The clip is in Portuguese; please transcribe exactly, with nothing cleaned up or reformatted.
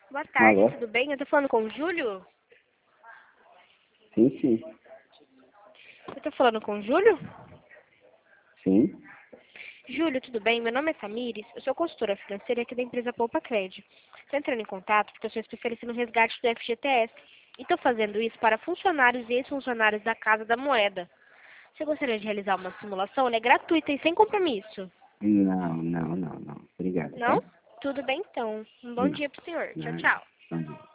Boa tarde, Alô? tudo bem? Eu tô falando com o Júlio? Sim, sim. Eu tô falando com o Júlio? Sim. Júlio, tudo bem? Meu nome é Samires, eu sou consultora financeira aqui da empresa Poupa Cred. Estou entrando em contato porque eu sou especialista no resgate do F G T S e estou fazendo isso para funcionários e ex-funcionários da Casa da Moeda. Você gostaria de realizar uma simulação? Ela é gratuita e sem compromisso. Não, não, não, não. Obrigado, Não? tá? Tudo bem então. Um bom Não. dia pro senhor. Tchau, Não. tchau. Bom dia.